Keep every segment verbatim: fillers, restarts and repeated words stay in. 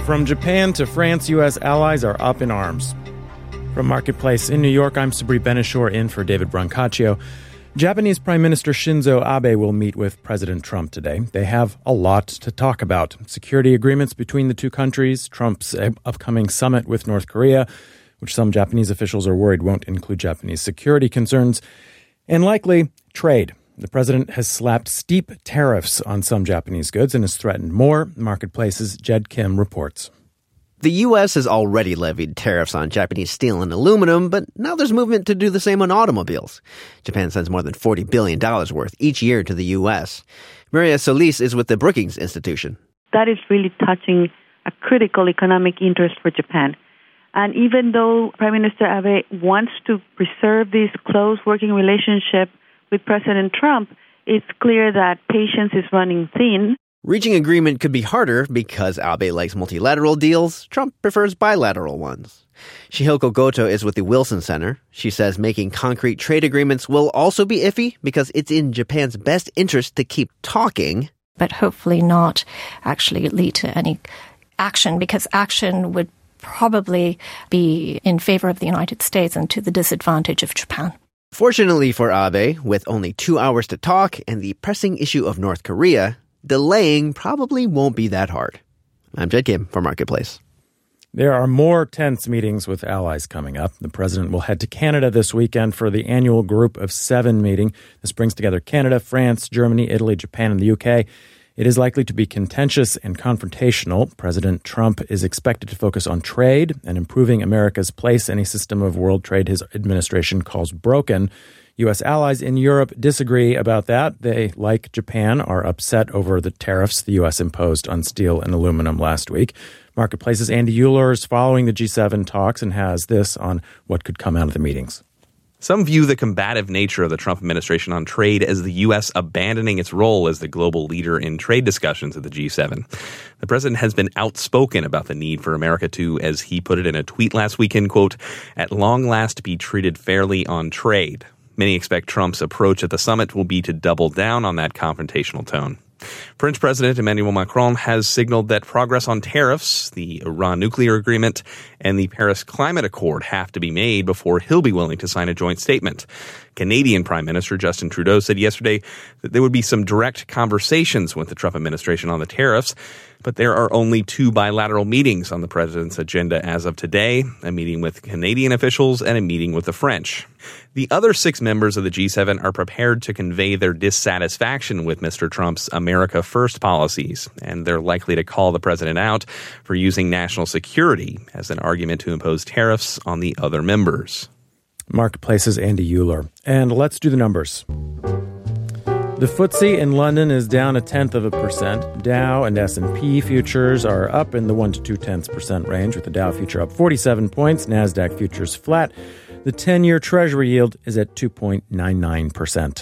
From Japan to France, U S allies are up in arms. From Marketplace in New York, I'm Sabri Benishore in for David Brancaccio. Japanese Prime Minister Shinzo Abe will meet with President Trump today. They have a lot to talk about. Security agreements between the two countries, Trump's upcoming summit with North Korea, which some Japanese officials are worried won't include Japanese security concerns, and likely trade. The president has slapped steep tariffs on some Japanese goods and has threatened more. Marketplace's Jed Kim reports. The U S has already levied tariffs on Japanese steel and aluminum, but now there's movement to do the same on automobiles. Japan sends more than forty billion dollars worth each year to the U S. Maria Solis is with the Brookings Institution. That is really touching a critical economic interest for Japan. And even though Prime Minister Abe wants to preserve this close working relationship with President Trump, it's clear that patience is running thin. Reaching agreement could be harder because Abe likes multilateral deals. Trump prefers bilateral ones. Shihoko Goto is with the Wilson Center. She says making concrete trade agreements will also be iffy because it's in Japan's best interest to keep talking. But hopefully not actually lead to any action, because action would probably be in favor of the United States and to the disadvantage of Japan. Fortunately for Abe, with only two hours to talk and the pressing issue of North Korea, delaying probably won't be that hard. I'm Jed Kim for Marketplace. There are more tense meetings with allies coming up. The president will head to Canada this weekend for the annual Group of Seven meeting. This brings together Canada, France, Germany, Italy, Japan, and the U K. It is likely to be contentious and confrontational. President Trump is expected to focus on trade and improving America's place in a system of world trade his administration calls broken. U S allies in Europe disagree about that. They, like Japan, are upset over the tariffs the U S imposed on steel and aluminum last week. Marketplace's Andy Euler is following the G seven talks and has this on what could come out of the meetings. Some view the combative nature of the Trump administration on trade as the U S abandoning its role as the global leader in trade discussions at the G seven. The president has been outspoken about the need for America to, as he put it in a tweet last weekend, quote, "at long last be treated fairly on trade." Many expect Trump's approach at the summit will be to double down on that confrontational tone. French President Emmanuel Macron has signaled that progress on tariffs, the Iran nuclear agreement, and the Paris Climate Accord have to be made before he'll be willing to sign a joint statement. Canadian Prime Minister Justin Trudeau said yesterday that there would be some direct conversations with the Trump administration on the tariffs, but there are only two bilateral meetings on the president's agenda as of today, a meeting with Canadian officials and a meeting with the French. The other six members of the G seven are prepared to convey their dissatisfaction with Mister Trump's America First policies, and they're likely to call the president out for using national security as an argument to impose tariffs on the other members. Marketplace's Andy Euler. And let's do the numbers. The F T S E in London is down a tenth of a percent. Dow and S and P futures are up in the one to two tenths percent range, with the Dow future up forty-seven points, NASDAQ futures flat. The ten-year Treasury yield is at two point nine nine percent.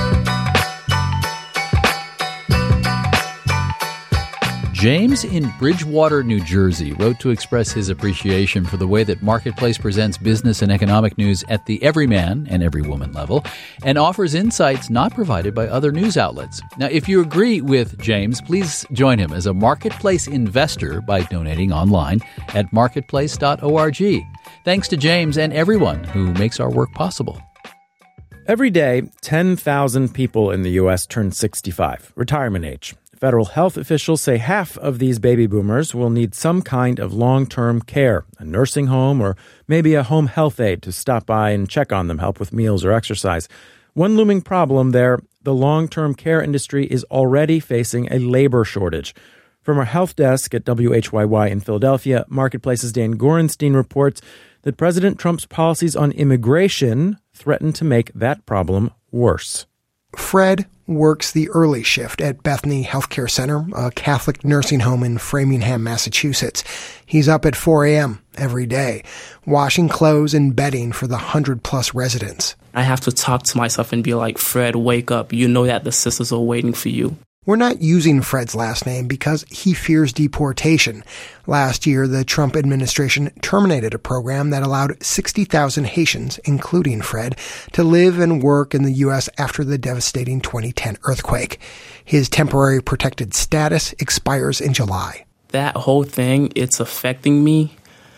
James in Bridgewater, New Jersey, wrote to express his appreciation for the way that Marketplace presents business and economic news at the everyman and everywoman level and offers insights not provided by other news outlets. Now, if you agree with James, please join him as a Marketplace investor by donating online at marketplace dot org. Thanks to James and everyone who makes our work possible. Every day, ten thousand people in the U S turn sixty-five, retirement age. Federal health officials say half of these baby boomers will need some kind of long-term care, a nursing home or maybe a home health aide to stop by and check on them, help with meals or exercise. One looming problem there, the long-term care industry is already facing a labor shortage. From our health desk at W H Y Y in Philadelphia, Marketplace's Dan Gorenstein reports that President Trump's policies on immigration threaten to make that problem worse. Fred works the early shift at Bethany Healthcare Center, a Catholic nursing home in Framingham, Massachusetts. He's up at four a.m. every day, washing clothes and bedding for the hundred-plus residents. I have to talk to myself and be like, Fred, wake up. You know that the sisters are waiting for you. We're not using Fred's last name because he fears deportation. Last year, the Trump administration terminated a program that allowed sixty thousand Haitians, including Fred, to live and work in the U S after the devastating twenty ten earthquake. His temporary protected status expires in July. That whole thing, it's affecting me.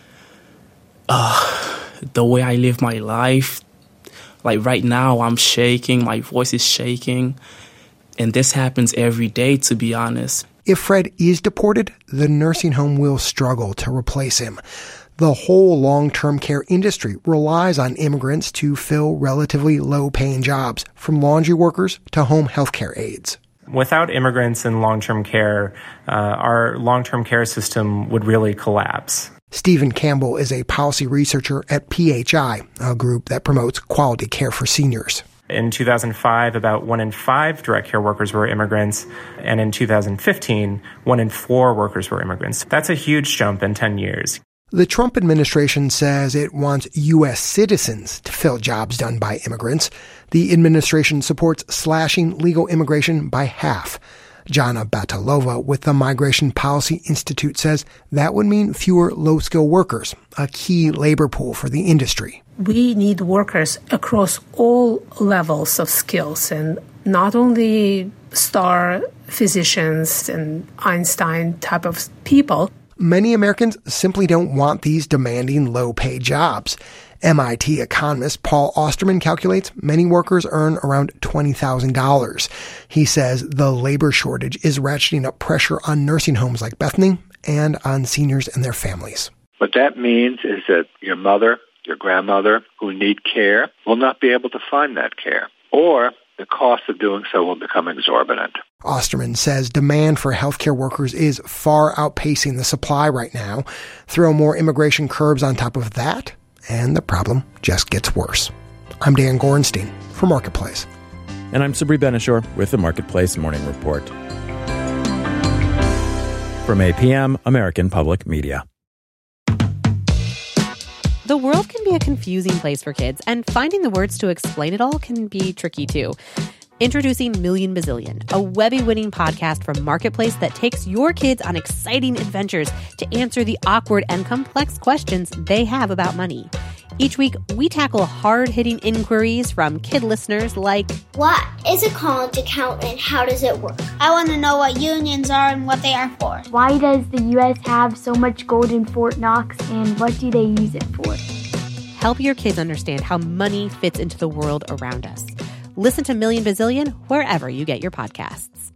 Uh, the way I live my life. Like right now, I'm shaking. My voice is shaking. And this happens every day, to be honest. If Fred is deported, the nursing home will struggle to replace him. The whole long-term care industry relies on immigrants to fill relatively low-paying jobs, from laundry workers to home health care aides. Without immigrants in long-term care, uh, our long-term care system would really collapse. Stephen Campbell is a policy researcher at P H I, a group that promotes quality care for seniors. In two thousand five, about one in five direct care workers were immigrants, and in two thousand fifteen, one in four workers were immigrants. That's a huge jump in ten years. The Trump administration says it wants U S citizens to fill jobs done by immigrants. The administration supports slashing legal immigration by half. Jana Batalova with the Migration Policy Institute says that would mean fewer low-skill workers, a key labor pool for the industry. We need workers across all levels of skills, and not only star physicians and Einstein type of people. Many Americans simply don't want these demanding low-pay jobs. M I T economist Paul Osterman calculates many workers earn around twenty thousand dollars. He says the labor shortage is ratcheting up pressure on nursing homes like Bethany and on seniors and their families. What that means is that your mother, your grandmother who need care will not be able to find that care, or the cost of doing so will become exorbitant. Osterman says demand for healthcare workers is far outpacing the supply right now. Throw more immigration curbs on top of that, and the problem just gets worse. I'm Dan Gorenstein for Marketplace. And I'm Sabri Benishore with the Marketplace Morning Report. From A P M, American Public Media. The world can be a confusing place for kids, and finding the words to explain it all can be tricky too. Introducing Million Bazillion, a Webby-winning podcast from Marketplace that takes your kids on exciting adventures to answer the awkward and complex questions they have about money. Each week, we tackle hard-hitting inquiries from kid listeners like, what is a college account and how does it work? I want to know what unions are and what they are for. Why does the U S have so much gold in Fort Knox, and what do they use it for? Help your kids understand how money fits into the world around us. Listen to Million Bazillion wherever you get your podcasts.